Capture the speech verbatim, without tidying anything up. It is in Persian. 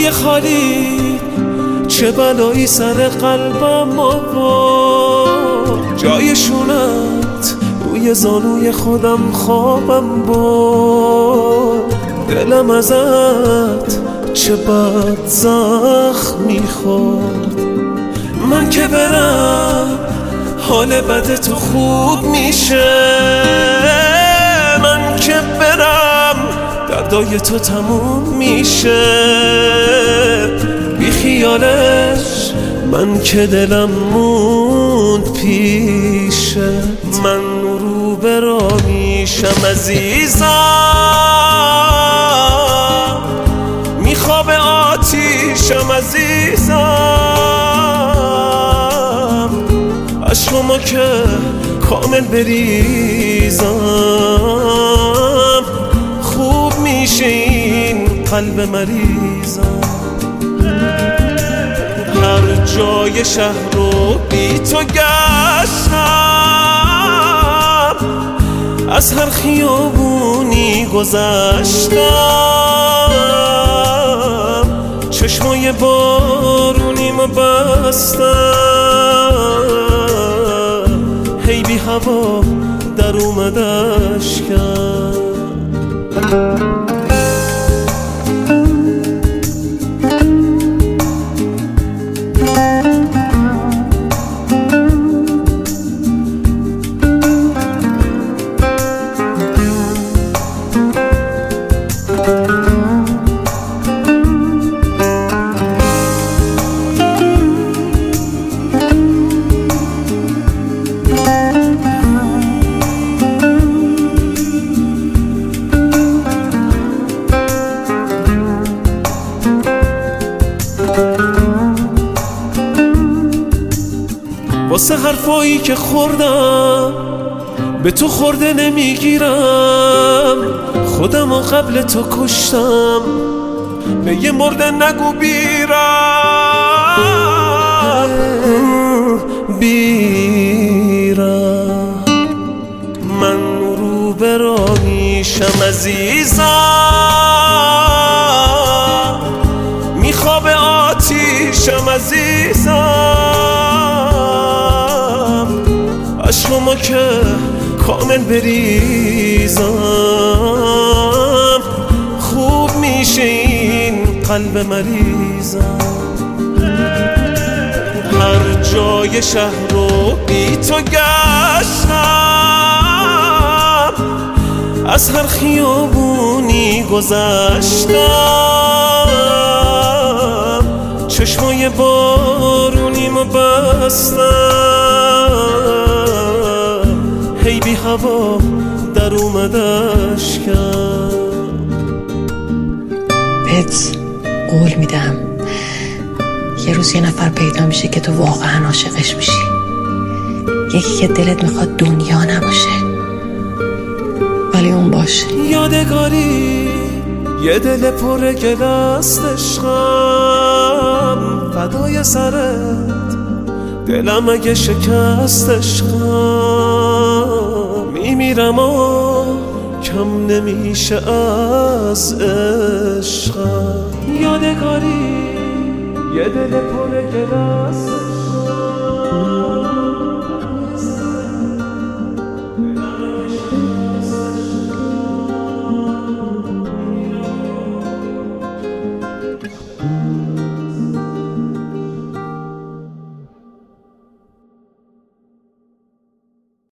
جای خالی چه بلایی سر قلبم آورد، جای شونت روی زانوی خودم خوابم برد. دلم ازت چه بد زخم میخورد. من که برم حال بد تو خوب میشه، من که برم دردای تو تموم میشه. بی خیالش من که دلم موند پیشه، من رو برا میشم عزیزم، میخواب آتیشم عزیزم. عشقمو که کامل بریزم، خوب میشه این قلب مریضم. هر جای شهر رو بی تو گشتم، از هر خیابونی گذشتم، چشمای بارونیمو بستم، هی بی هوا در اومد اشکم. واسه حرفایی که خوردم به تو خورده نمیگیرم، خودم و قبل تو کشتم، به یه مرده نگو بیرم بیرم. من رو برا میشم عزیزم، میخواب آتیشم عزیزم. عشقمو که کامل بریزم، خوب میشه این قلب مریضم. هر جای شهر رو بی تو گشتم، از هر خیابونی گذشتم، چشمای بارونیمو بستم، هی بی هوا در اومد اشکم. بهت قول میدم یه روز یه نفر پیدا میشه که تو واقعا عاشقش میشی، یکی که دلت میخواد دنیا نباشه ولی اون باشه. یادگاری یه دل پر گل است عشقم، فدای سرت دلم اگه شکست عشقم. میمیرم و کم نمیشه از عشقم. یادگاری یه دل پر گل است